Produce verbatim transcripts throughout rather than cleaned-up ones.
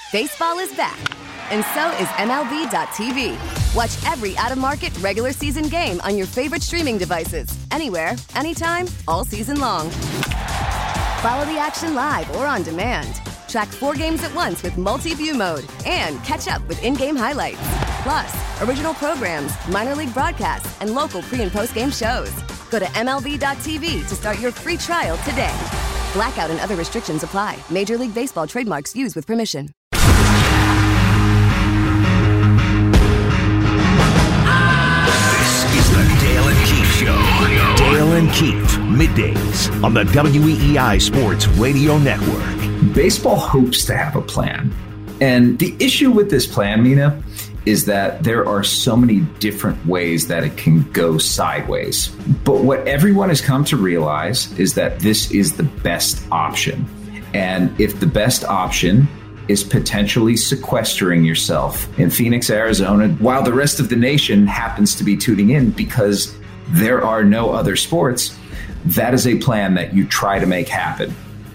Baseball is back, and so is M L B dot T V. Watch every out-of-market regular season game on your favorite streaming devices, anywhere, anytime, all season long. Follow the action live or on demand. Track four games at once with multi-view mode and catch up with in-game highlights. Plus, original programs, minor league broadcasts, and local pre- and post-game shows. Go to M L B dot T V to start your free trial today. Blackout and other restrictions apply. Major League Baseball trademarks used with permission. Dale and Keefe Show. Dale and Keefe, middays on the W E E I Sports Radio Network. Baseball hopes to have a plan. And the issue with this plan, Mina, is that there are so many different ways that it can go sideways. But what everyone has come to realize is that this is the best option. And if the best option is potentially sequestering yourself in Phoenix, Arizona, while the rest of the nation happens to be tuning in because there are no other sports, that is a plan that you try to make happen.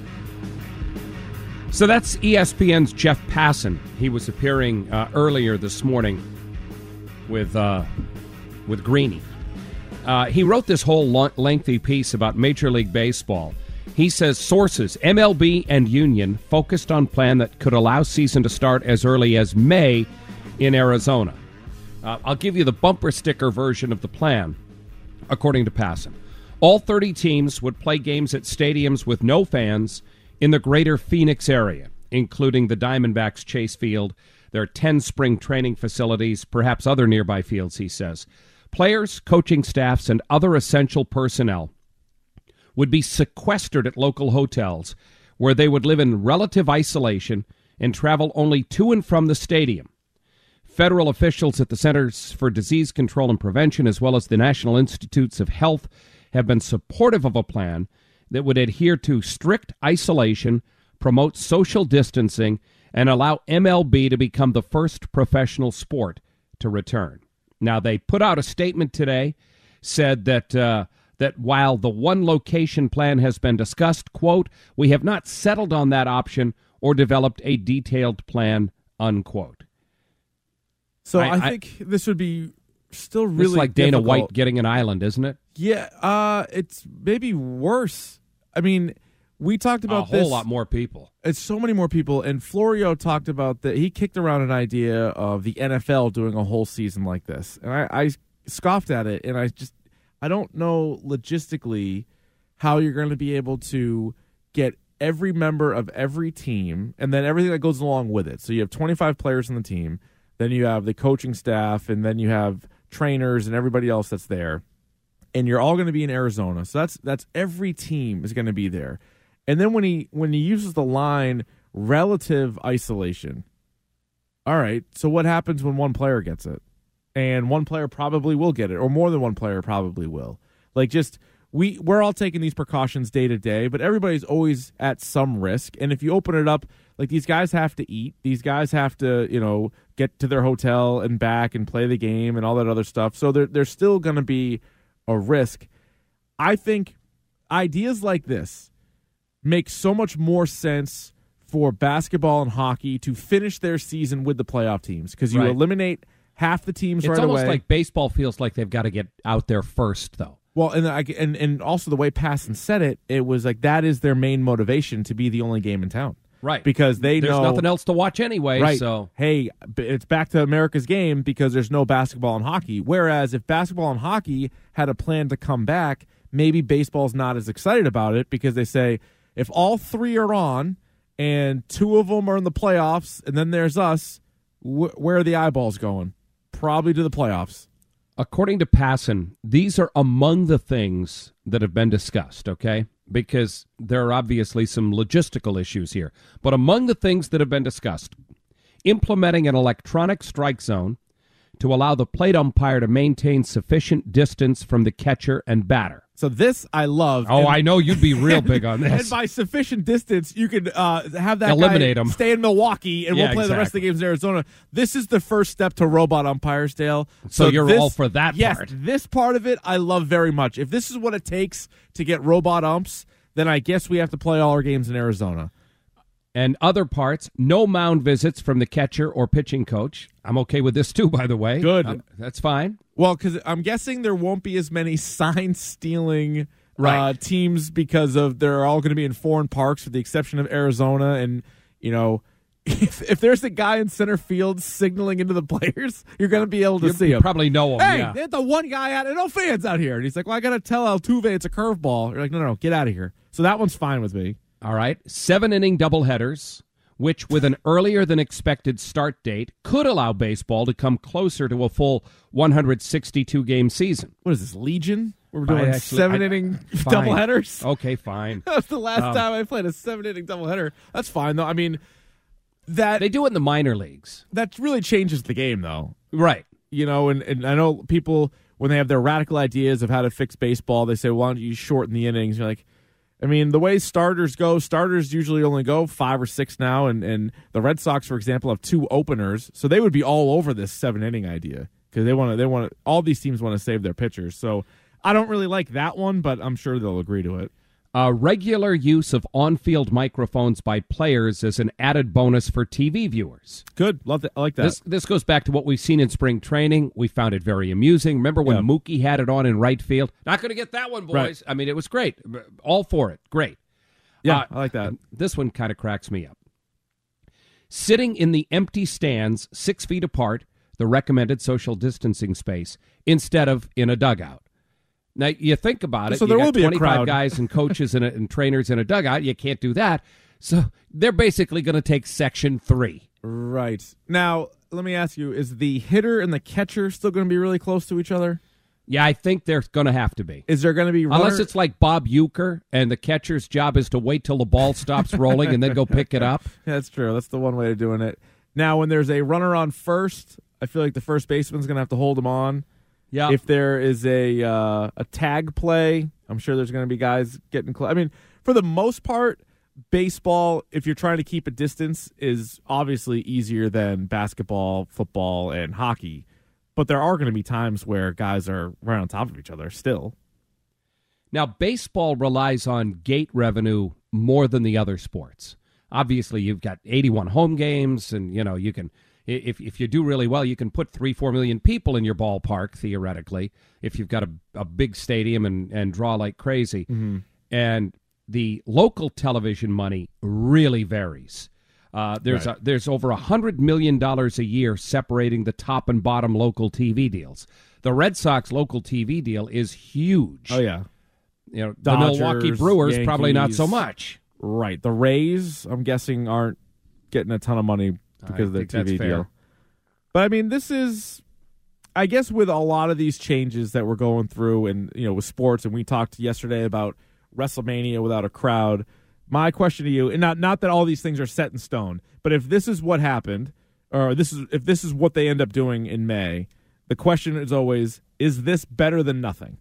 So that's E S P N's Jeff Passan. He was appearing uh, earlier this morning with uh, with Greeny. Uh, he wrote this whole lo- lengthy piece about Major League Baseball. He says sources, M L B and Union, focused on plan that could allow season to start as early as May in Arizona. Uh, I'll give you the bumper sticker version of the plan, according to Passan. All thirty teams would play games at stadiums with no fans in the greater Phoenix area, including the Diamondbacks Chase Field. There are ten spring training facilities, perhaps other nearby fields, he says. Players, coaching staffs, and other essential personnel would be sequestered at local hotels where they would live in relative isolation and travel only to and from the stadium. Federal officials at the Centers for Disease Control and Prevention, as well as the National Institutes of Health, have been supportive of a plan that would adhere to strict isolation, promote social distancing, and allow M L B to become the first professional sport to return. Now, they put out a statement today, said that uh, that while the one location plan has been discussed, quote, we have not settled on that option or developed a detailed plan, unquote. So I, I think I, this would be still really it's like Dana difficult. White getting an island, isn't it? Yeah, uh, it's maybe worse. I mean, we talked about a whole this. lot more people. It's so many more people. And Florio talked about that. He kicked around an idea of the N F L doing a whole season like this. And I, I scoffed at it. And I just, I don't know logistically how you're going to be able to get every member of every team and then everything that goes along with it. So you have twenty-five players on the team. Then you have the coaching staff. And then you have trainers and everybody else that's there. And you're all going to be in Arizona. So that's that's every team is going to be there. And then when he when he uses the line relative isolation, all right, so what happens when one player gets it? And one player probably will get it, or more than one player probably will. Like just we we're all taking these precautions day to day, but everybody's always at some risk. And if you open it up, like these guys have to eat, these guys have to, you know, get to their hotel and back and play the game and all that other stuff. So there there's still going to be a risk. I think ideas like this make so much more sense for basketball and hockey to finish their season with the playoff teams because you right. eliminate half the teams it's right away. It's almost like baseball feels like they've got to get out there first, though. Well, and I, and and also the way Passan said it, it was like that is their main motivation to be the only game in town. Right. Because they there's know... There's nothing else to watch anyway, right. so... Hey, it's back to America's game because there's no basketball and hockey. Whereas if basketball and hockey had a plan to come back, maybe baseball's not as excited about it because they say, if all three are on and two of them are in the playoffs and then there's us, wh- where are the eyeballs going? Probably to the playoffs. According to Passan, these are among the things that have been discussed, okay? Because there are obviously some logistical issues here. But among the things that have been discussed, implementing an electronic strike zone to allow the plate umpire to maintain sufficient distance from the catcher and batter. So this I love. Oh, and, I know you'd be real big on this. And by sufficient distance, you can uh, have that Eliminate guy him. stay in Milwaukee, and yeah, we'll play exactly. the rest of the games in Arizona. This is the first step to robot umpires, Dale. So, so you're this, all for that yes, part. Yes, this part of it I love very much. If this is what it takes to get robot umps, then I guess we have to play all our games in Arizona. And other parts, no mound visits from the catcher or pitching coach. I'm okay with this too, by the way. Good. Um, that's fine. Well, because I'm guessing there won't be as many sign-stealing Right. uh, teams because of they're all going to be in foreign parks with the exception of Arizona. And, you know, if, if there's a guy in center field signaling into the players, you're going to be able to You see him. probably know him, Hey, yeah. there's the one guy out there, no fans out here. And he's like, well, I got to tell Altuve it's a curveball. You're like, no, no, no, get out of here. So that one's fine with me. All right. Seven-inning doubleheaders, which with an earlier than expected start date could allow baseball to come closer to a full one hundred sixty-two game season. What is this, Legion? We're I doing actually- seven-inning I- fine. doubleheaders? Okay, fine. That's the last Um, time I played a seven-inning doubleheader. That's fine, though. I mean, that They do it in the minor leagues. that really changes the game, though. Right. You know, and, and I know people, when they have their radical ideas of how to fix baseball, they say, why don't you shorten the innings? You're like, I mean, the way starters go, starters usually only go five or six now, and, and the Red Sox, for example, have two openers, so they would be all over this seven-inning idea because they want to. They want to. All these teams want to save their pitchers. So I don't really like that one, but I'm sure they'll agree to it. Uh, regular use of on-field microphones by players is an added bonus for T V viewers. Good, love that. I like that. This this goes back to what we've seen in spring training. We found it very amusing. Remember when Yeah. Mookie had it on in right field? Not going to get that one, boys. Right. I mean, it was great. All for it. Great. yeah, Uh, I like that. This one kind of cracks me up. Sitting in the empty stands six feet apart, the recommended social distancing space, instead of in a dugout. Now, you think about it. So you there got will be a twenty-five crowd. guys and coaches and, and trainers in a dugout. You can't do that. So they're basically going to take section three. Right. Now, let me ask you, is the hitter and the catcher still going to be really close to each other? Yeah, I think they're going to have to be. Is there going to be runner- Unless it's like Bob Uecker and the catcher's job is to wait till the ball stops rolling and then go pick it up. That's true. That's the one way of doing it. Now, when there's a runner on first, I feel like the first baseman's going to have to hold him on. Yeah. If there is a uh, a tag play, I'm sure there's going to be guys getting close. I mean, for the most part, baseball, if you're trying to keep a distance, is obviously easier than basketball, football, and hockey. But there are going to be times where guys are right on top of each other still. Now, baseball relies on gate revenue more than the other sports. Obviously, you've got eighty-one home games, and, you know, you can, if if you do really well, you can put three, four million people in your ballpark, theoretically, if you've got a, a big stadium and, and draw like crazy. Mm-hmm. And the local television money really varies. Uh, there's Right. a, there's over one hundred million dollars a year separating the top and bottom local T V deals. The Red Sox local T V deal is huge. Oh, yeah. You know, Dodgers, the Milwaukee Brewers, probably not so Yankees. much. Right. The Rays, I'm guessing, aren't getting a ton of money because I of their think T that's V fair. deal. But, I mean, this is, I guess, with a lot of these changes that we're going through and, you know, with sports, and we talked yesterday about WrestleMania without a crowd. My question to you, and not not that all these things are set in stone, but if this is what happened, or this is if this is what they end up doing in May, the question is always, is this better than nothing?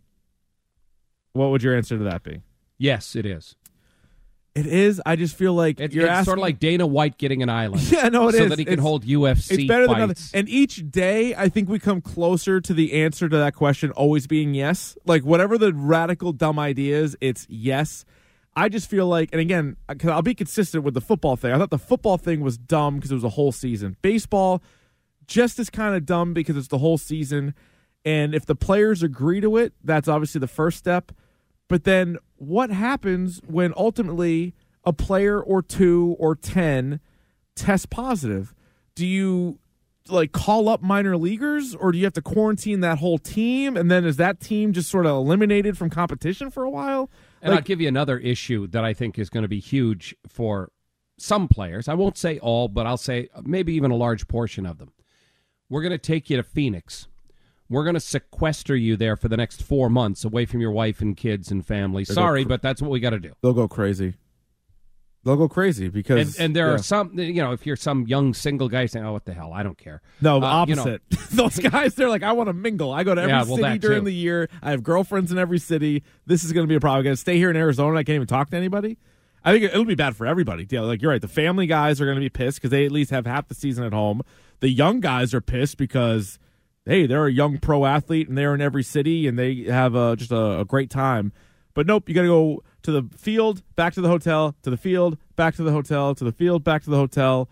What would your answer to that be? Yes, it is. It is. I just feel like It, you're it's asking, sort of like Dana White getting an island. yeah, no, it so is. that he can It's- hold U F C It's better than fights. nothing. And each day, I think we come closer to the answer to that question always being yes. Like, whatever the radical dumb idea is, it's yes. I just feel like, and again, because I'll be consistent with the football thing. I thought the football thing was dumb because it was a whole season. Baseball, just as kind of dumb because it's the whole season. And if the players agree to it, that's obviously the first step. But then what happens when ultimately a player or two or ten test positive? Do you like call up minor leaguers, or do you have to quarantine that whole team? And then is that team just sort of eliminated from competition for a while? And Like- I'll give you another issue that I think is going to be huge for some players. I won't say all, but I'll say maybe even a large portion of them. We're going to take you to Phoenix. We're going to sequester you there for the next four months away from your wife and kids and family. go Sorry, cr- but that's what we got to do. They'll go crazy. They'll go crazy because And, and there yeah. are some, you know, if you're some young single guy saying, oh, what the hell, I don't care. No, Uh, you know, opposite. Those guys, they're like, I want to mingle. I go to every Yeah, well, city that during too. the year. I have girlfriends in every city. This is going to be a problem. I'm going to stay here in Arizona. I can't even talk to anybody. I think it'll be bad for everybody. Yeah, like you're right. The family guys are going to be pissed because they at least have half the season at home. The young guys are pissed because, hey, they're a young pro athlete and they're in every city and they have a, just a, a great time. But nope, you got to go to the field, back to the hotel, to the field, back to the hotel, to the field, back to the hotel.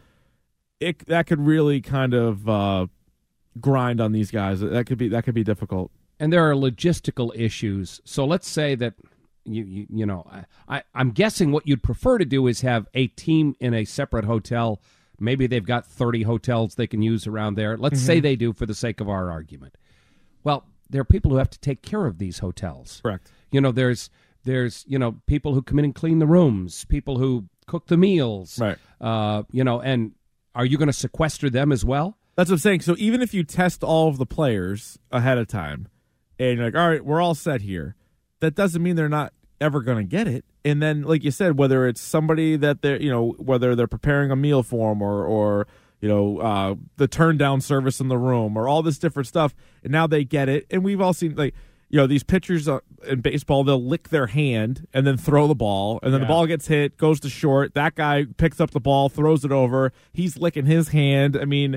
It that could really kind of uh, grind on these guys. That could be that could be difficult. And there are logistical issues. So let's say that you you, you know I, I'm guessing what you'd prefer to do is have a team in a separate hotel. Maybe they've got thirty hotels they can use around there. Let's mm-hmm. say they do for the sake of our argument. Well, there are people who have to take care of these hotels. Correct. You know, there's there's you know people who come in and clean the rooms, people who cook the meals. Right. Uh, you know, and are you going to sequester them as well? That's what I'm saying. So even if you test all of the players ahead of time, and you're like, all right, we're all set here, that doesn't mean they're not ever going to get it. And then, like you said, whether it's somebody that they're, you know, whether they're preparing a meal for them or, or you know, uh, the turn down service in the room or all this different stuff, and now they get it. And we've all seen, like, you know, these pitchers in baseball, they'll lick their hand and then throw the ball, and then yeah. the ball gets hit, goes to short. That guy picks up the ball, throws it over. He's licking his hand. I mean,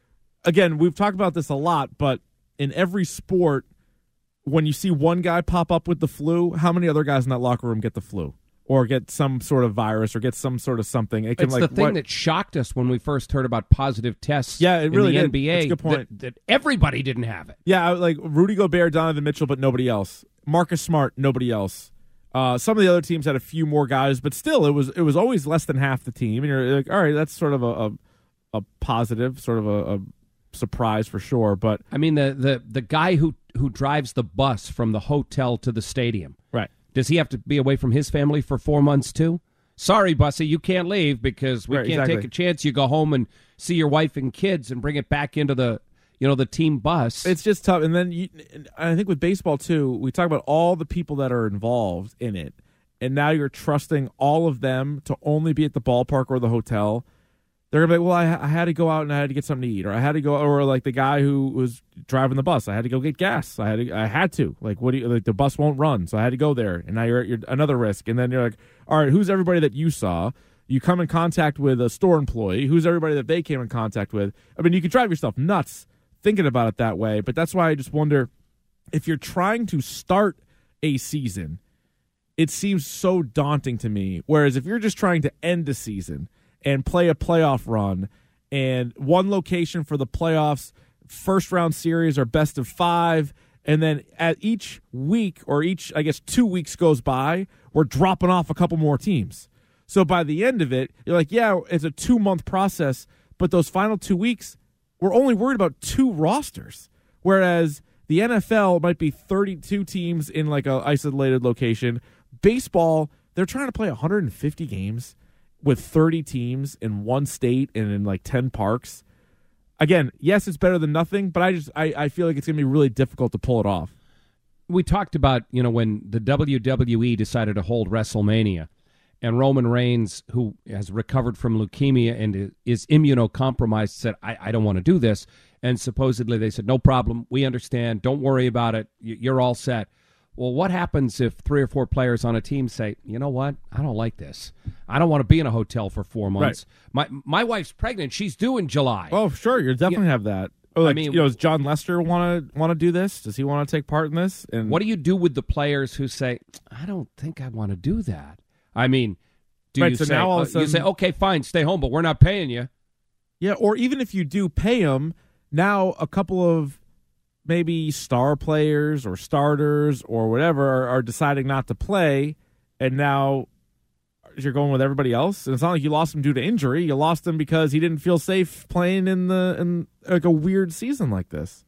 again, we've talked about this a lot, but in every sport, when you see one guy pop up with the flu, how many other guys in that locker room get the flu or get some sort of virus or get some sort of something? It can, it's like, the thing what, that shocked us when we first heard about positive tests yeah, it really in the did. N B A. That's a good point. That, that everybody didn't have it. Yeah, like Rudy Gobert, Donovan Mitchell, but nobody else. Marcus Smart, nobody else. Uh, some of the other teams had a few more guys, but still, it was it was always less than half the team. And you're like, all right, that's sort of a a, a positive, sort of a, a surprise for sure. But I mean, the the the guy who who drives the bus from the hotel to the stadium, right? Does he have to be away from his family for four months too? Sorry, Bussy, you can't leave because we right, can't exactly. take a chance. You go home and see your wife and kids and bring it back into the you know the team bus. It's just tough. And then you, I think with baseball too, we talk about all the people that are involved in it, and now you're trusting all of them to only be at the ballpark or the hotel. They're gonna be like, well, I, I had to go out and I had to get something to eat, or I had to go, or like the guy who was driving the bus, I had to go get gas. I had to, I had to, like, what do you, like, the bus won't run, so I had to go there, and now you're at your, another risk, and then you're like, all right, who's everybody that you saw? You come in contact with a store employee. Who's everybody that they came in contact with? I mean, you could drive yourself nuts thinking about it that way, but that's why I just wonder if you're trying to start a season, it seems so daunting to me. Whereas if you're just trying to end a season and play a playoff run, and one location for the playoffs, first round series or best of five, and then at each week or each, I guess, two weeks goes by, we're dropping off a couple more teams. So by the end of it, you're like, yeah, it's a two-month process, but those final two weeks, we're only worried about two rosters, whereas the N F L might be thirty-two teams in like a isolated location. Baseball, they're trying to play one hundred fifty games with thirty teams in one state and in like ten parks. Again, yes, it's better than nothing, but I just I, I feel like it's going to be really difficult to pull it off. We talked about, you know, when the W W E decided to hold WrestleMania, and Roman Reigns, who has recovered from leukemia and is immunocompromised, said, I, I don't want to do this. And supposedly they said, no problem. We understand. Don't worry about it. You're all set. Well, what happens if three or four players on a team say, you know what? I don't like this. I don't want to be in a hotel for four months. Right. My my wife's pregnant. She's due in July. Oh, sure. You definitely yeah. have that. Oh, like, I mean, you know, does John Lester want to want to do this? Does he want to take part in this? And what do you do with the players who say, I don't think I want to do that? I mean, do right, you so say, now all uh, of a sudden, you say, okay, fine, stay home, but we're not paying you? Yeah, or even if you do pay them, now a couple of maybe star players or starters or whatever are, are deciding not to play, and now you're going with everybody else. And it's not like you lost him due to injury. You lost him because he didn't feel safe playing in the in like a weird season like this.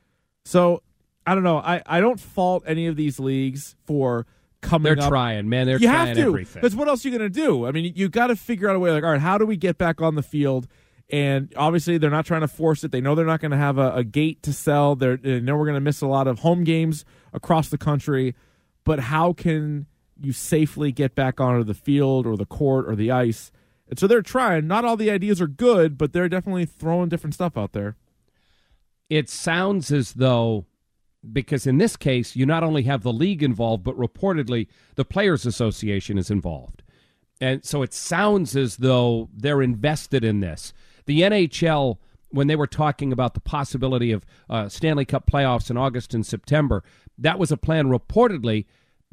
So I don't know. I, I don't fault any of these leagues for coming They're up. trying, man. They're you trying have to, everything. because what else are you going to do? I mean, you got to figure out a way. Like, all right, how do we get back on the field? And obviously, they're not trying to force it. They know they're not going to have a, a gate to sell. They're, they know we're going to miss a lot of home games across the country. But how can you safely get back onto the field or the court or the ice? And so they're trying. Not all the ideas are good, but they're definitely throwing different stuff out there. It sounds as though, because in this case, you not only have the league involved, but reportedly the Players Association is involved. And so it sounds as though they're invested in this. The N H L, when they were talking about the possibility of uh, Stanley Cup playoffs in August and September, that was a plan reportedly that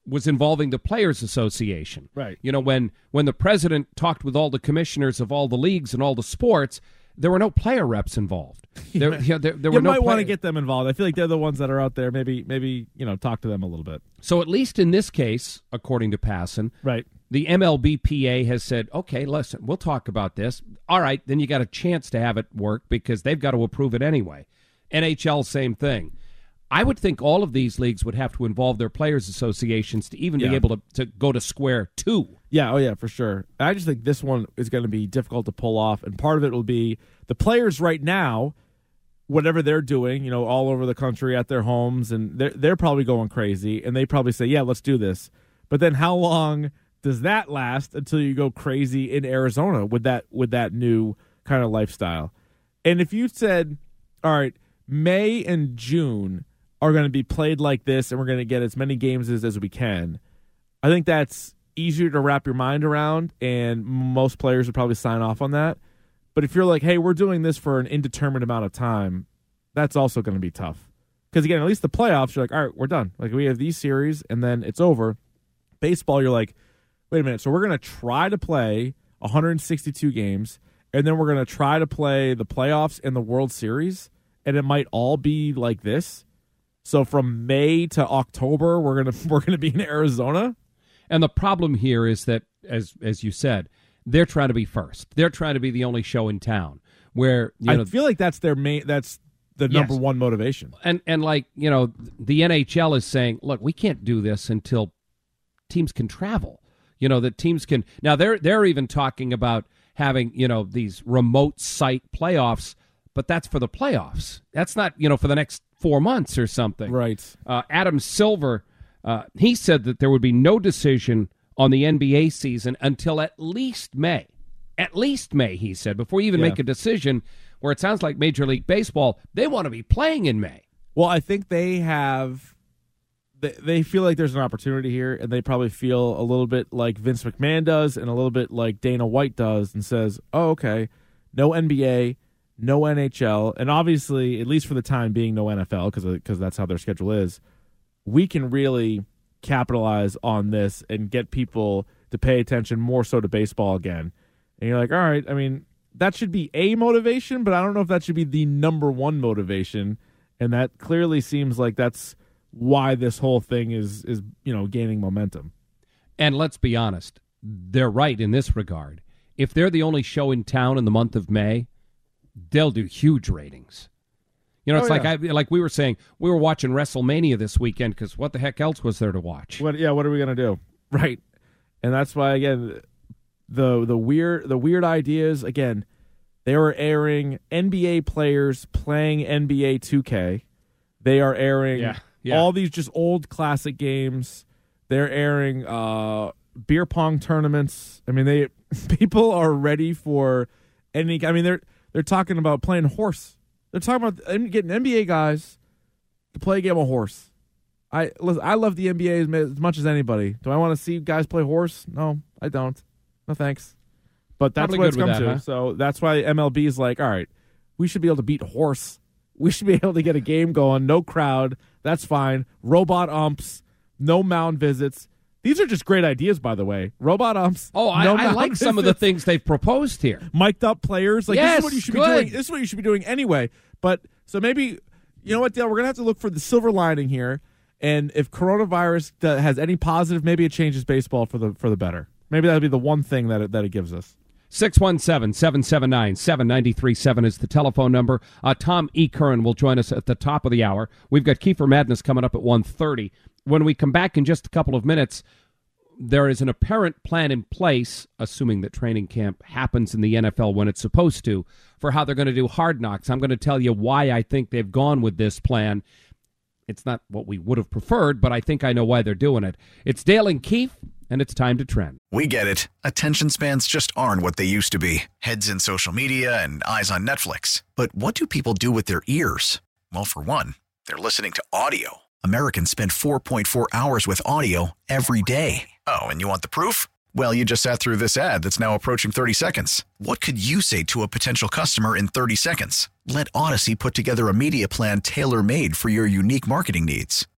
was involving the Players Association. Right. You know, when when the president talked with all the commissioners of all the leagues and all the sports, there were no player reps involved. There, Yeah. you know, there, there You were no might want to player- get them involved. I feel like they're the ones that are out there. Maybe, maybe you know, talk to them a little bit. So at least in this case, according to Passan, Right. the M L B P A has said, okay, listen, we'll talk about this. All right, then you got a chance to have it work because they've got to approve it anyway. N H L, same thing. I would think all of these leagues would have to involve their players' associations to even Yeah. be able to, to go to square two. Yeah, oh yeah, for sure. I just think this one is going to be difficult to pull off, and part of it will be the players right now, whatever they're doing, you know, all over the country at their homes, and they're they're probably going crazy, and they probably say, "Yeah, let's do this." But then, how long does that last until you go crazy in Arizona with that with that new kind of lifestyle? And if you said, "All right, May and June are going to be played like this, and we're going to get as many games as, as we can," I think that's easier to wrap your mind around, and most players would probably sign off on that. But if you're like, hey, we're doing this for an indeterminate amount of time, that's also going to be tough. Because, again, at least the playoffs, you're like, all right, we're done. Like, we have these series, and then it's over. Baseball, you're like, wait a minute, so we're going to try to play one hundred sixty-two games, and then we're going to try to play the playoffs and the World Series, and it might all be like this? So from May to October, we're gonna we're gonna be in Arizona. And the problem here is that, as as you said, they're trying to be first. They're trying to be the only show in town. Where you know, I feel like that's their main. That's the number Yes. one motivation. and and like you know, the N H L is saying, look, we can't do this until teams can travel. You know, that teams can now. They're they're even talking about having you know these remote site playoffs, but that's for the playoffs. That's not you know for the next four months or something. Right. Uh, Adam Silver, uh, he said that there would be no decision on the N B A season until at least May. At least May, he said, before you even Yeah. make a decision, where it sounds like Major League Baseball, they want to be playing in May. Well, I think they have. They, they feel like there's an opportunity here, and they probably feel a little bit like Vince McMahon does, and a little bit like Dana White does, and says, "Oh, okay, no N B A, no N H L, and obviously, at least for the time being, no N F L because because that's how their schedule is. We can really capitalize on this and get people to pay attention more so to baseball again." And you're like, all right, I mean, that should be a motivation, but I don't know if that should be the number one motivation. And that clearly seems like that's why this whole thing is is you know gaining momentum. And let's be honest, they're right in this regard. If they're the only show in town in the month of May, they'll do huge ratings. You know, it's Oh, like yeah. I, like we were saying, we were watching WrestleMania this weekend because what the heck else was there to watch? What? Yeah, what are we gonna do? Right, and that's why again, the the weird the weird ideas again. They were airing N B A players playing N B A two K. They are airing Yeah, yeah. all these just old classic games. They're airing uh, beer pong tournaments. I mean, they people are ready for any. I mean, they're they're talking about playing horse. They're talking about getting N B A guys to play a game of horse. I listen, I love the N B A as, as much as anybody. Do I want to see guys play horse? No, I don't. No thanks. But that's Probably what it's good come with that, to. huh? So that's why M L B is like, all right, we should be able to beat horse. We should be able to get a game going. No crowd. That's fine. Robot umps. No mound visits. These are just great ideas, by the way. Robot umps. Oh, I, no I mound like some of the visits, things they've proposed here. mic'd up players. Like this Yes, is what you should good. be doing. This is what you should be doing anyway. But so maybe you know what, Dale? We're gonna have to look for the silver lining here. And if coronavirus uh, has any positive, maybe it changes baseball for the for the better. Maybe that'll be the one thing that it, that it gives us. six one seven, seven seven nine, seven nine three seven is the telephone number. Uh, Tom E. Curran will join us at the top of the hour. We've got Kiefer Madness coming up at one thirty. When we come back in just a couple of minutes, there is an apparent plan in place, assuming that training camp happens in the N F L when it's supposed to, for how they're going to do Hard Knocks. I'm going to tell you why I think they've gone with this plan. It's not what we would have preferred, but I think I know why they're doing it. It's Dale and Keefe, and it's time to trend. We get it. Attention spans just aren't what they used to be. Heads in social media and eyes on Netflix. But what do people do with their ears? Well, for one, they're listening to audio. Americans spend four point four hours with audio every day. Oh, and you want the proof? Well, you just sat through this ad that's now approaching thirty seconds. What could you say to a potential customer in thirty seconds? Let Odyssey put together a media plan tailor-made for your unique marketing needs.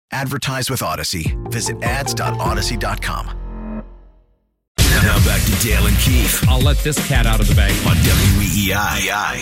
Advertise with Odyssey. Visit ads dot odyssey dot com. Now back to Dale and Keith I'll let this cat out of the bag. on W E E I.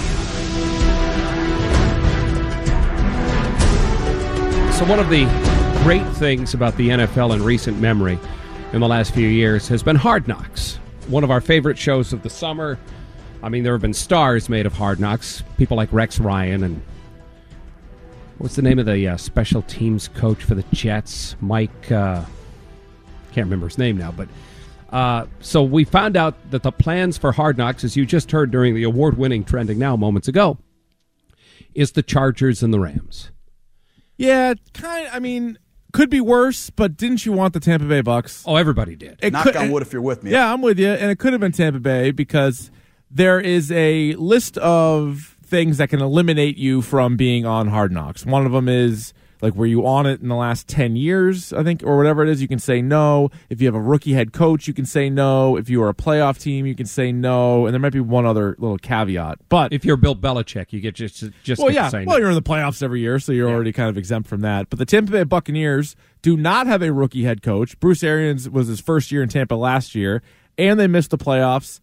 So one of the great things about the N F L in recent memory in the last few years has been Hard Knocks, one of our favorite shows of the summer. I mean, there have been stars made of Hard Knocks, people like Rex Ryan and what's the name of the uh, special teams coach for the Jets? Mike, uh, can't remember his name now, but uh, so we found out that the plans for Hard Knocks, as you just heard during the award-winning Trending Now moments ago, is the Chargers and the Rams. Yeah, kind. I mean, could be worse, but didn't you want the Tampa Bay Bucks? Oh, everybody did. It Knock could- on wood if you're with me. Yeah, I'm with you. And it could have been Tampa Bay because there is a list of things that can eliminate you from being on Hard Knocks. One of them is, like, were you on it in the last ten years, I think, or whatever it is, you can say no. If you have a rookie head coach, you can say no. If you are a playoff team, you can say no. And there might be one other little caveat. But If you're Bill Belichick, you get just just well, get yeah. to say Well, no. you're in the playoffs every year, so you're already kind of exempt from that. But the Tampa Bay Buccaneers do not have a rookie head coach. Bruce Arians was his first year in Tampa last year, and they missed the playoffs.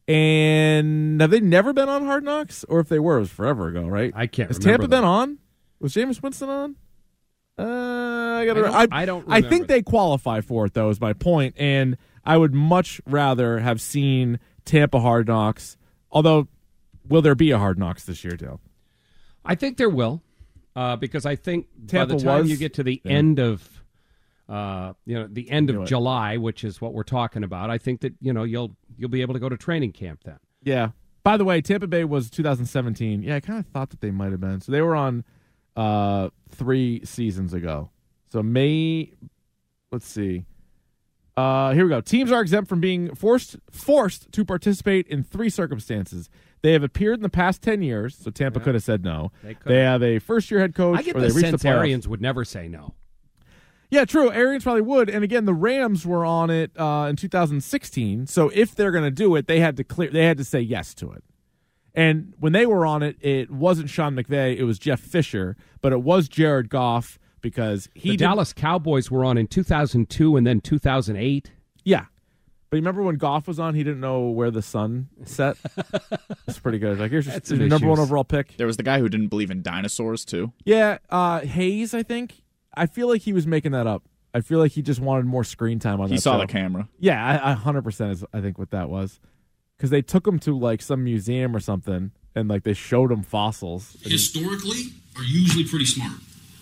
And have they never been on Hard Knocks? Or if they were, it was forever ago, right? I can't Has remember Tampa that. been on? Was Jameis Winston on? Uh, I, gotta, I don't- I don't I think remember. they qualify for it, though, is my point. And I would much rather have seen Tampa Hard Knocks. Although, will there be a Hard Knocks this year, Dale? I think there will, uh, because I think Tampa by the time was- you get to the yeah. end of, uh, you know, the end Knew of it. July, which is what we're talking about, I think that you know you'll you'll be able to go to training camp then. Yeah. By the way, Tampa Bay was two thousand seventeen. Yeah, I kind of thought that they might have been. So they were on uh, three seasons ago. So May, let's see. Uh, here we go. Teams are exempt from being forced forced to participate in three circumstances. They have appeared in the past ten years, so Tampa could have said no. They could. They have a first-year head coach, I get or the they reached sense the playoffs. Arians would never say no. Yeah, true. Arians probably would. And again, the Rams were on it uh, in two thousand sixteen. So if they're going to do it, they had to clear. They had to say yes to it. And when they were on it, it wasn't Sean McVay. It was Jeff Fisher, but it was Jared Goff because he The did, Dallas Cowboys were on in two thousand two and then two thousand eight. Yeah, but you remember when Goff was on? He didn't know where the sun set. That's pretty good. Like here's your, That's here's some your number one issues. overall pick. There was the guy who didn't believe in dinosaurs, too. Yeah, uh, Hayes. I think. I feel like he was making that up. I feel like he just wanted more screen time on He that saw show. the camera. Yeah, I, I one hundred percent is I think what that was. Because they took him to like some museum or something, and like they showed him fossils. And historically are usually pretty smart.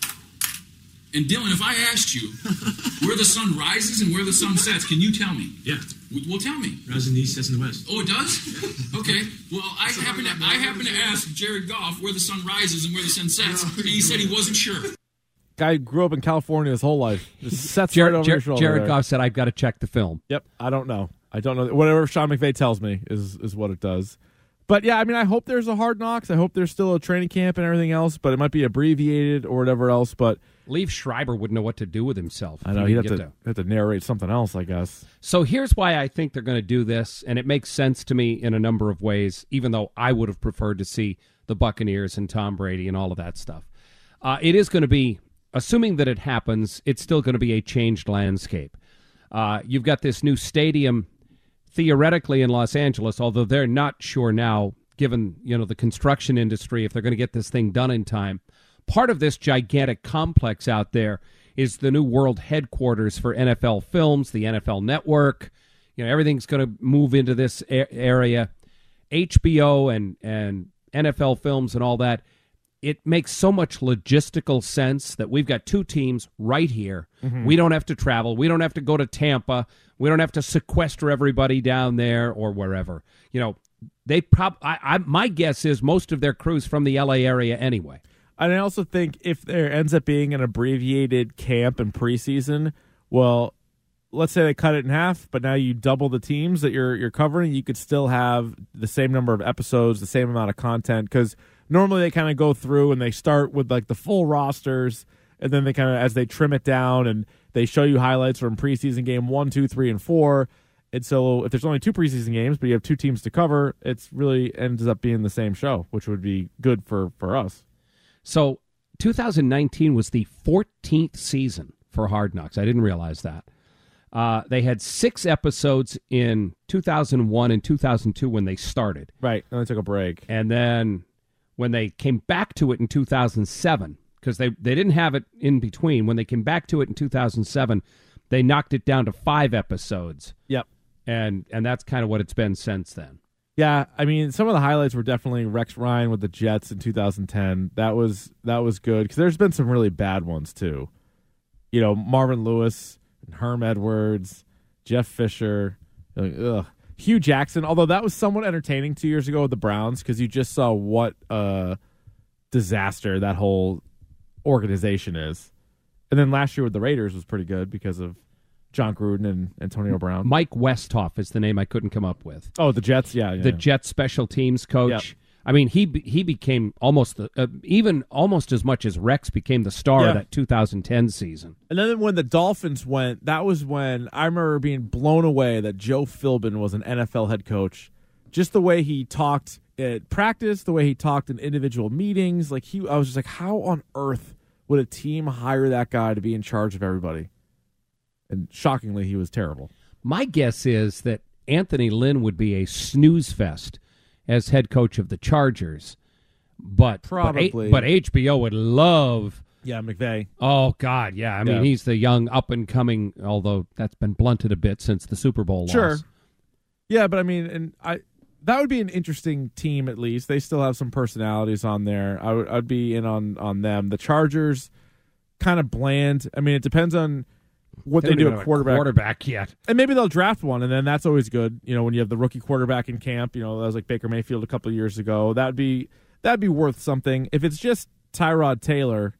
And Dylan, if I asked you where the sun rises and where the sun sets, can you tell me? Yeah. W- Well, tell me. Rises in the east, sets in the west. Oh, it does? Okay. Well, I happen to I happen to ask Jared Goff where the sun rises and where the sun sets, and he said he wasn't sure. guy grew up in California his whole life. Just sets Jared, right over Jared, your shoulder. Jared there. Goff said, "I've got to check the film." Yep. I don't know. I don't know. Whatever Sean McVay tells me is is what it does. But yeah, I mean, I hope there's a Hard Knocks. I hope there's still a training camp and everything else, but it might be abbreviated or whatever else. But Liev Schreiber wouldn't know what to do with himself. I if know he he'd have didn't to, get have to narrate something else, I guess. So here's why I think they're going to do this, and it makes sense to me in a number of ways, even though I would have preferred to see the Buccaneers and Tom Brady and all of that stuff. Uh, it is going to be, assuming that it happens, it's still going to be a changed landscape. Uh, you've got this new stadium, theoretically in Los Angeles, although they're not sure now, given you know the construction industry, if they're going to get this thing done in time. Part of this gigantic complex out there is the new world headquarters for N F L Films, the N F L Network. You know, everything's going to move into this a- area. H B O and, and N F L Films and all that. It makes so much logistical sense that we've got two teams right here. Mm-hmm. We don't have to travel. We don't have to go to Tampa. We don't have to sequester everybody down there or wherever. You know, they prob. I, I my guess is most of their crew's from the L A area anyway. And I also think if there ends up being an abbreviated camp and preseason, well, let's say they cut it in half, but now you double the teams that you're you're covering, you could still have the same number of episodes, the same amount of content, because normally they kind of go through and they start with like the full rosters, and then they kind of, as they trim it down, and they show you highlights from preseason game one, two, three, and four. And so if there's only two preseason games, but you have two teams to cover, it's really ends up being the same show, which would be good for, for us. So two thousand nineteen was the fourteenth season for Hard Knocks. I didn't realize that. Uh, they had six episodes in two thousand one and two thousand two when they started. Right. And they took a break. And then when they came back to it in two thousand seven, because they, they didn't have it in between, when they came back to it in two thousand seven, they knocked it down to five episodes. Yep. And and that's kind of what it's been since then. Yeah, I mean, some of the highlights were definitely Rex Ryan with the Jets in two thousand ten. That was that was good, because there's been some really bad ones, too. You know, Marvin Lewis, and Herm Edwards, Jeff Fisher, like, ugh. Hugh Jackson, although that was somewhat entertaining two years ago with the Browns, because you just saw what a disaster that whole organization is. And then last year with the Raiders was pretty good because of John Gruden and Antonio Brown. Mike Westhoff is the name I couldn't come up with. Oh, the Jets, yeah. yeah the yeah. Jets special teams coach. Yep. I mean, he he became almost, the, uh, even almost as much as Rex became the star Yeah. of that two thousand ten season. And then when the Dolphins went, that was when I remember being blown away that Joe Philbin was an N F L head coach. Just the way he talked at practice, the way he talked in individual meetings. Like he, I was just like, how on earth would a team hire that guy to be in charge of everybody? And shockingly, he was terrible. My guess is that Anthony Lynn would be a snooze fest as head coach of the Chargers. But Probably. But, but H B O would love... Yeah, McVay. Oh, God, yeah. I mean, Yeah. he's the young up-and-coming, although that's been blunted a bit since the Super Bowl Sure. loss. Yeah, but I mean, and I that would be an interesting team at least. They still have some personalities on there. I would I'd be in on, on them. The Chargers, kind of bland. I mean, it depends on what They they, don't do even at have a quarterback. quarterback yet. And maybe they'll draft one, and then that's always good. You know, when you have the rookie quarterback in camp, you know, that was like Baker Mayfield a couple of years ago. That'd be that'd be worth something. If it's just Tyrod Taylor,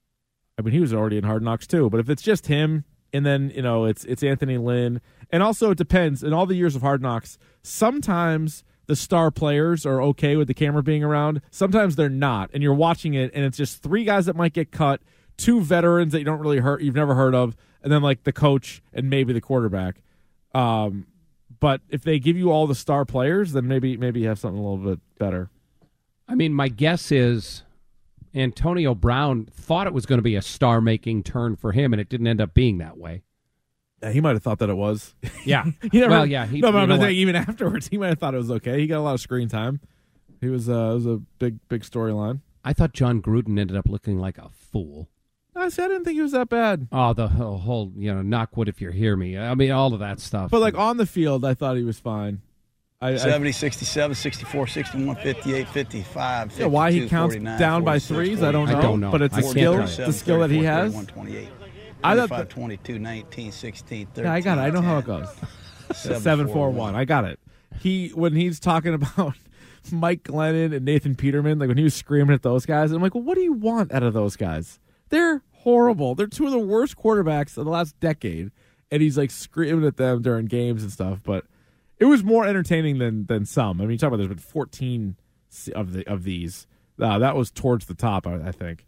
I mean, he was already in Hard Knocks too. But if it's just him, and then you know, it's it's Anthony Lynn, and also it depends. In all the years of Hard Knocks, sometimes the star players are okay with the camera being around. Sometimes they're not, and you're watching it, and it's just three guys that might get cut, two veterans that you don't really heard, you've never heard of, and then like the coach and maybe the quarterback. Um, but if they give you all the star players, then maybe maybe you have something a little bit better. I mean, my guess is Antonio Brown thought it was going to be a star-making turn for him, and it didn't end up being that way. Yeah, he might have thought that it was. Yeah. He never, well, yeah. He, no, but you I'm know saying what? even afterwards, he might have thought it was okay. He got a lot of screen time. He was uh, it was a big big storyline. I thought John Gruden ended up looking like a fool. I said I didn't think he was that bad. Oh, the whole, whole, you know, knock wood if you hear me. I mean, all of that stuff. But like on the field, I thought he was fine. I, seventy, sixty-seven, sixty-four, sixty-one, fifty-eight, fifty-five, I, yeah, why he counts down by threes, I don't know. I don't know. But it's I a can't skill, tell you. the skill that he has. I thought that, twenty-two, nineteen, sixteen, thirteen, yeah, I got it. I know how it goes. Seven, four, one. I got it. He when he's talking about Mike Glennon and Nathan Peterman, like when he was screaming at those guys, I'm like, well, what do you want out of those guys? They're horrible. They're two of the worst quarterbacks of the last decade, and he's like screaming at them during games and stuff. But it was more entertaining than than some. I mean, you talk about there's been fourteen of the of these. Uh, that was towards the top, I, I think.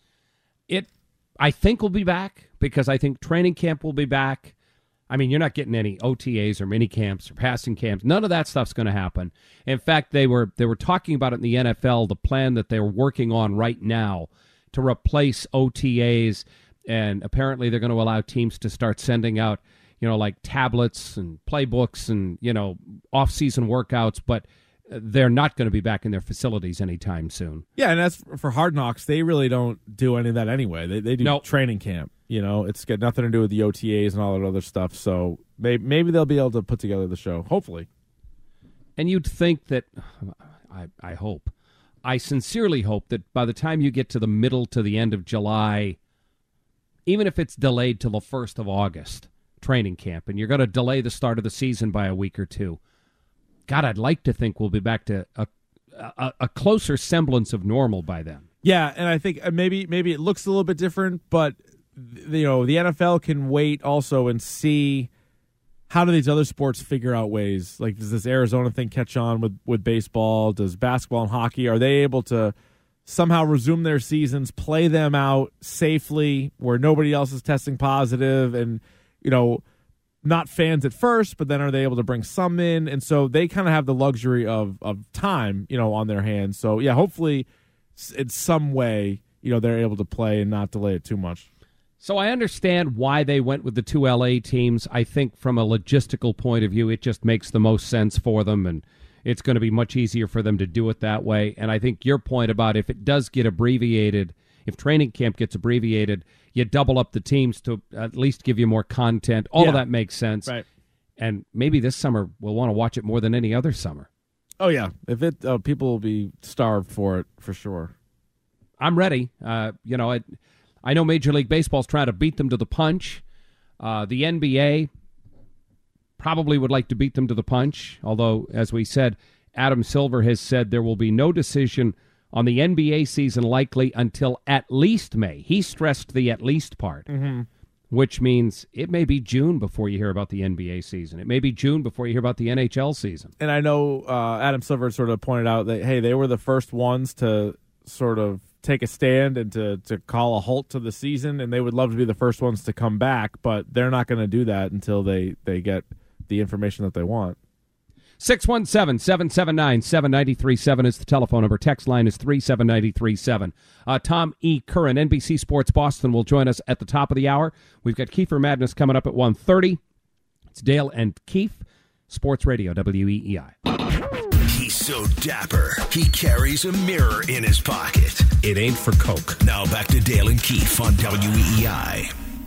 It, I think, will be back because I think training camp will be back. I mean, you're not getting any O T As or mini camps or passing camps. None of that stuff's going to happen. In fact, they were they were talking about it in the N F L, the plan that they're working on right now to replace O T As, and apparently they're going to allow teams to start sending out, you know, like tablets and playbooks and, you know, off-season workouts, but they're not going to be back in their facilities anytime soon. Yeah, and that's for Hard Knocks. They really don't do any of that anyway. They they do Nope. training camp. You know, it's got nothing to do with the O T As and all that other stuff. So maybe, maybe they'll be able to put together the show, hopefully. And you'd think that, I, I hope, I sincerely hope that by the time you get to the middle to the end of July, even if it's delayed till the first of August, training camp, and you're going to delay the start of the season by a week or two, God, I'd like to think we'll be back to a, a, a closer semblance of normal by then. Yeah, and I think maybe maybe it looks a little bit different, but you know, the N F L can wait also and see how do these other sports figure out ways. Like, does this Arizona thing catch on with, with baseball? Does basketball and hockey, are they able to somehow resume their seasons, play them out safely where nobody else is testing positive and, you know, not fans at first, but then are they able to bring some in? And so they kind of have the luxury of, of time, you know, on their hands. So, yeah, hopefully in some way you know, they're able to play and not delay it too much. So I understand why they went with the two L A teams. I think from a logistical point of view, it just makes the most sense for them, and it's going to be much easier for them to do it that way. And I think your point about if it does get abbreviated, if training camp gets abbreviated, you double up the teams to at least give you more content. All yeah. of that makes sense. Right. And maybe this summer we'll want to watch it more than any other summer. Oh, yeah. If it, uh, people will be starved for it, for sure. I'm ready. Uh, you know, I, I know Major League Baseball's trying to beat them to the punch. Uh, the N B A probably would like to beat them to the punch, although, as we said, Adam Silver has said there will be no decision on the N B A season likely until at least May. He stressed the at least part, mm-hmm. which means it may be June before you hear about the N B A season. It may be June before you hear about the N H L season. And I know uh, Adam Silver sort of pointed out that, hey, they were the first ones to sort of take a stand and to, to call a halt to the season, and they would love to be the first ones to come back, but they're not going to do that until they, they get the information that they want. six one seven, seven seven nine, seven nine three seven is the telephone number. Text line is three seven nine three seven. Uh, Tom E. Curran, N B C Sports Boston, will join us at the top of the hour. We've got Kiefer Madness coming up at one thirty. It's Dale and Keefe, Sports Radio, W E E I. He's so dapper, he carries a mirror in his pocket. It ain't for Coke. Now back to Dale and Keefe on W E E I.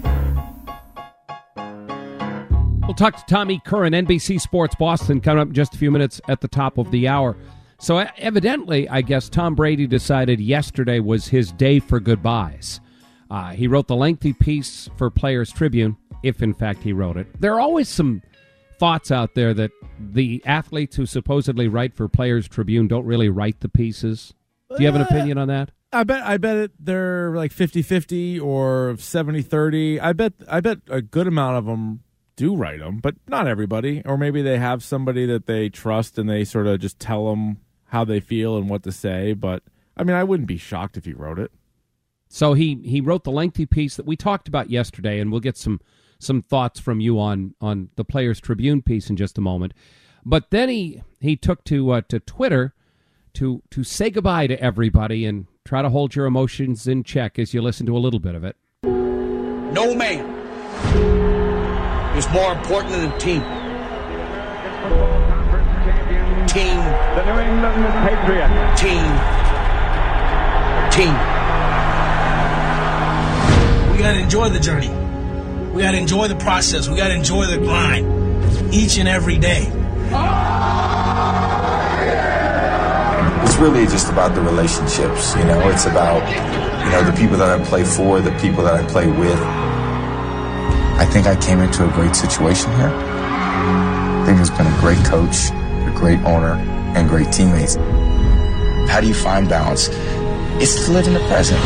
We'll talk to Tommy Curran, N B C Sports Boston, coming up in just a few minutes at the top of the hour. So evidently, I guess Tom Brady decided yesterday was his day for goodbyes. Uh, he wrote the lengthy piece for Players Tribune, if in fact he wrote it. There are always some thoughts out there that the athletes who supposedly write for Players Tribune don't really write the pieces. Do you have an opinion on that? I bet I bet it they're like fifty-fifty or seventy thirty. I bet I bet a good amount of them do write them, but not everybody. Or maybe they have somebody that they trust and they sort of just tell them how they feel and what to say. But, I mean, I wouldn't be shocked if he wrote it. So he, he wrote the lengthy piece that we talked about yesterday, and we'll get some some thoughts from you on, on the Players Tribune piece in just a moment. But then he, he took to uh, to Twitter to to say goodbye to everybody and try to hold your emotions in check as you listen to a little bit of it. No man is more important than a team. Team. The New England Patriots. Team. Team. We got to enjoy the journey. We got to enjoy the process. We got to enjoy the grind each and every day. It's really just about the relationships, you know. It's about, you know, the people that I play for, the people that I play with. I think I came into a great situation here. I think there's been a great coach, a great owner, and great teammates. How do you find balance? It's to live in the present.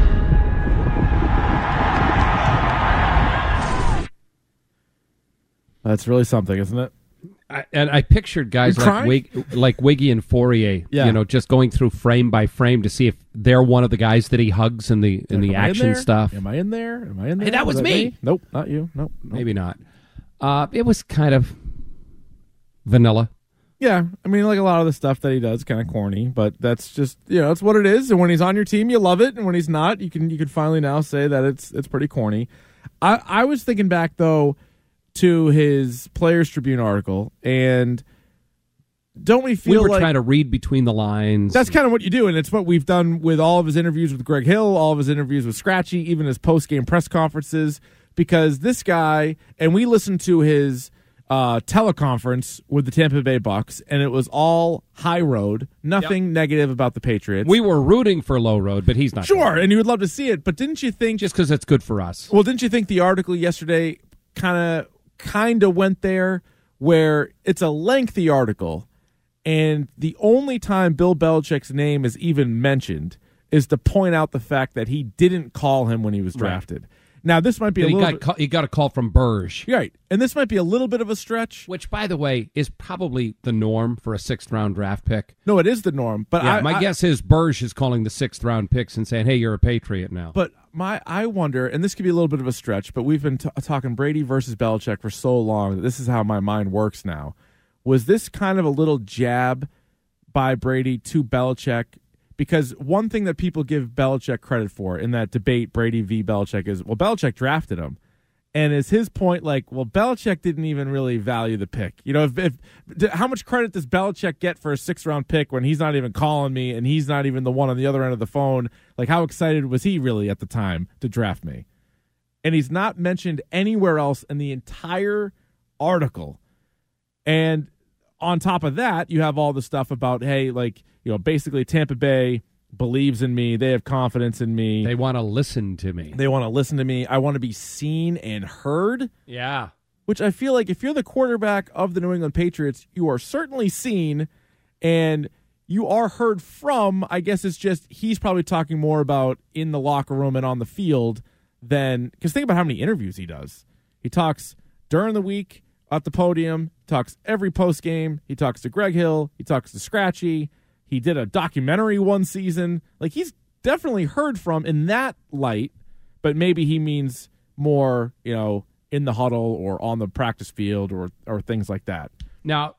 That's really something, isn't it? I, and I pictured guys You're like Wig, like Wiggy and Fourier, Yeah. you know, just going through frame by frame to see if they're one of the guys that he hugs in the in Like, the am I in action there? stuff. Am I in there? Am I in there? Hey, that was me. Nope, not you. Nope. nope. Maybe not. Uh, it was kind of vanilla. Yeah, I mean, like a lot of the stuff that he does, kind of corny, but that's just, you know, that's what it is. And when he's on your team, you love it, and when he's not, you can you can finally now say that it's it's pretty corny. I I was thinking back though to his Players Tribune article, and don't we feel we were like trying to read between the lines? that's kind of what you do, and it's what we've done with all of his interviews with Greg Hill, all of his interviews with Scratchy, even his post-game press conferences, because this guy, and we listened to his uh, teleconference with the Tampa Bay Bucks, and it was all high road, nothing Yep. negative about the Patriots. We were rooting for low road, but he's not. Sure, and you would love to see it, but didn't you think... Just because it's good for us. Well, didn't you think the article yesterday kind of kind of went there, where it's a lengthy article, and the only time Bill Belichick's name is even mentioned is to point out the fact that he didn't call him when he was drafted. Right. Now, this might be But a he little got bit... call, he got a call from Burge. Right, and this might be a little bit of a stretch. Which, by the way, is probably the norm for a sixth-round draft pick. No, it is the norm. But yeah, I, my I, guess is Burge is calling the sixth-round picks and saying, hey, you're a Patriot now. But my, I wonder, and this could be a little bit of a stretch, but we've been t- talking Brady versus Belichick for so long that this is how my mind works now. Was this kind of a little jab by Brady to Belichick because one thing that people give Belichick credit for in that debate, Brady v. Belichick, is, well, Belichick drafted him. And is his point like, well, Belichick didn't even really value the pick? You know, if, if how much credit does Belichick get for a six-round pick when he's not even calling me and he's not even the one on the other end of the phone? Like, how excited was he really at the time to draft me? And he's not mentioned anywhere else in the entire article. And on top of that, you have all the stuff about, hey, like, you know, basically Tampa Bay believes in me. They have confidence in me. They want to listen to me. They want to listen to me. I want to be seen and heard. Yeah. Which I feel like if you're the quarterback of the New England Patriots, you are certainly seen and you are heard from. I guess it's just he's probably talking more about in the locker room and on the field than, because think about how many interviews he does. He talks during the week at the podium, talks every post game. He talks to Greg Hill. He talks to Scratchy. He did a documentary one season. Like, he's definitely heard from in that light, but maybe he means more, you know, in the huddle or on the practice field or or things like that. Now,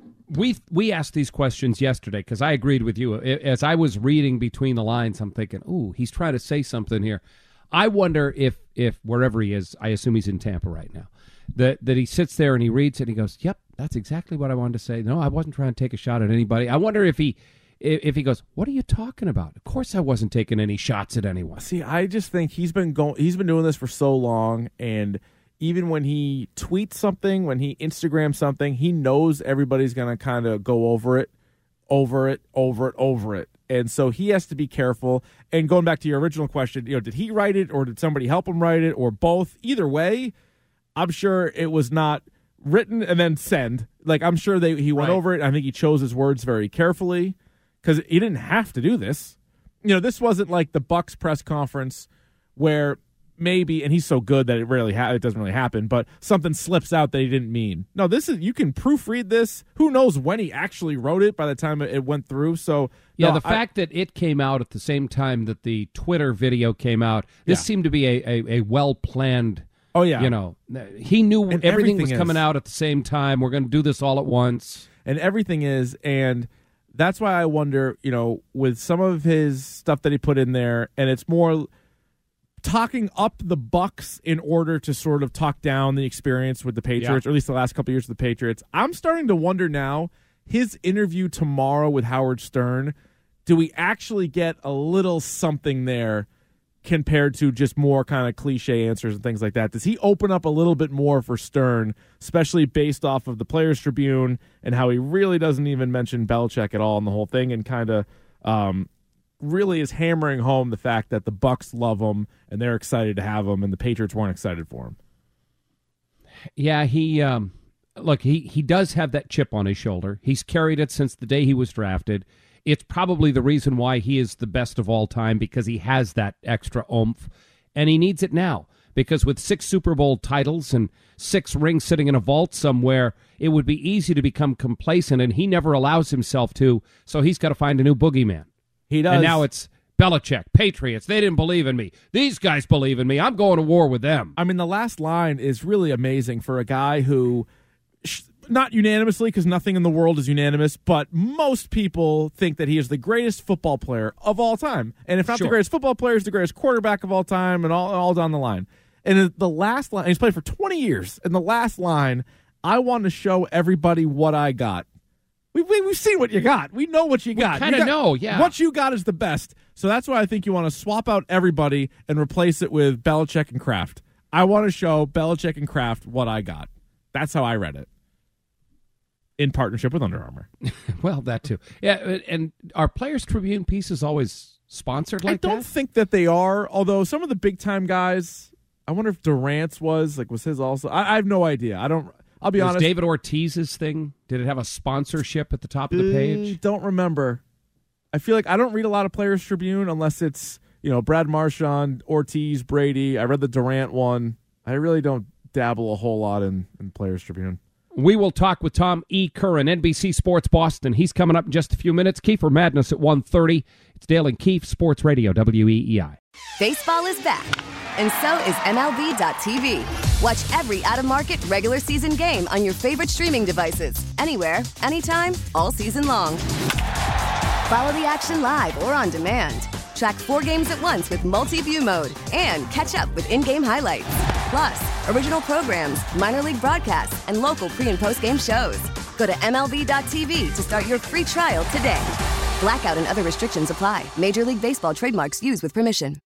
we we asked these questions yesterday because I agreed with you. As I was reading between the lines, I'm thinking, ooh, he's trying to say something here. I wonder if, if wherever he is, I assume he's in Tampa right now, that, that he sits there and he reads it and he goes, yep, that's exactly what I wanted to say. No, I wasn't trying to take a shot at anybody. I wonder if he... If he goes, what are you talking about? Of course I wasn't taking any shots at anyone. See, I just think he's been going. He's been doing this for so long, and even when he tweets something, when he Instagrams something, he knows everybody's going to kind of go over it, over it, over it, over it. And so he has to be careful. And going back to your original question, you know, did he write it or did somebody help him write it or both? Either way, I'm sure it was not written and then send. Like, I'm sure they he went right. over it. I think he chose his words very carefully. Because he didn't have to do this. You know, this wasn't like the Bucs press conference where maybe, and he's so good that it rarely ha- it doesn't really happen, but something slips out that he didn't mean. No, this is, you can proofread this. Who knows when he actually wrote it by the time it went through. So yeah, no, the fact I, that it came out at the same time that the Twitter video came out, this yeah. seemed to be a, a, a well-planned, oh yeah, you know, he knew and everything, everything was is. coming out at the same time. We're going to do this all at once. And everything is, and that's why I wonder, you know, with some of his stuff that he put in there, and it's more talking up the Bucs in order to sort of talk down the experience with the Patriots, yeah. or at least the last couple of years with the Patriots. I'm starting to wonder now, his interview tomorrow with Howard Stern, do we actually get a little something there compared to just more kind of cliche answers and things like that? Does he open up a little bit more for Stern, especially based off of the Players Tribune and how he really doesn't even mention Belichick at all in the whole thing, and kind of um, really is hammering home the fact that the Bucs love him and they're excited to have him and the Patriots weren't excited for him? Yeah, he um, look, he, he does have that chip on his shoulder. He's carried it since the day he was drafted. It's probably the reason why he is the best of all time, because he has that extra oomph, and he needs it now. Because with six Super Bowl titles and six rings sitting in a vault somewhere, it would be easy to become complacent, and he never allows himself to, so he's got to find a new boogeyman. He does. And now it's Belichick, Patriots, they didn't believe in me. These guys believe in me. I'm going to war with them. I mean, the last line is really amazing for a guy who... not unanimously, because nothing in the world is unanimous, but most people think that he is the greatest football player of all time. And if not sure. the greatest football player, he's the greatest quarterback of all time, and all, all down the line. And in the last line, he's played for twenty years. In the last line, I want to show everybody what I got. We, we, we've seen what you got. We know what you got. We kind of know, yeah. What you got is the best. So that's why I think you want to swap out everybody and replace it with Belichick and Kraft. I want to show Belichick and Kraft what I got. That's how I read it. In partnership with Under Armour. Well, that too. Yeah, and our Players Tribune piece is always sponsored like that? I don't that? think that they are, although some of the big-time guys, I wonder if Durant's was, like, was his also? I, I have no idea. I don't, I'll be was honest. David Ortiz's thing, did it have a sponsorship at the top of the page? Uh, don't remember. I feel like I don't read a lot of Players Tribune unless it's, you know, Brad Marchand, Ortiz, Brady. I read the Durant one. I really don't dabble a whole lot in, in Players Tribune. We will talk with Tom E. Curran, N B C Sports Boston. He's coming up in just a few minutes. Kiefer Madness at one thirty. It's Dale and Keefe, Sports Radio, W E E I. Baseball is back, and so is M L B dot T V. Watch every out-of-market regular season game on your favorite streaming devices, anywhere, anytime, all season long. Follow the action live or on demand. Track four games at once with multi-view mode and catch up with in-game highlights. Plus, original programs, minor league broadcasts, and local pre- and post-game shows. Go to M L B dot T V to start your free trial today. Blackout and other restrictions apply. Major League Baseball trademarks used with permission.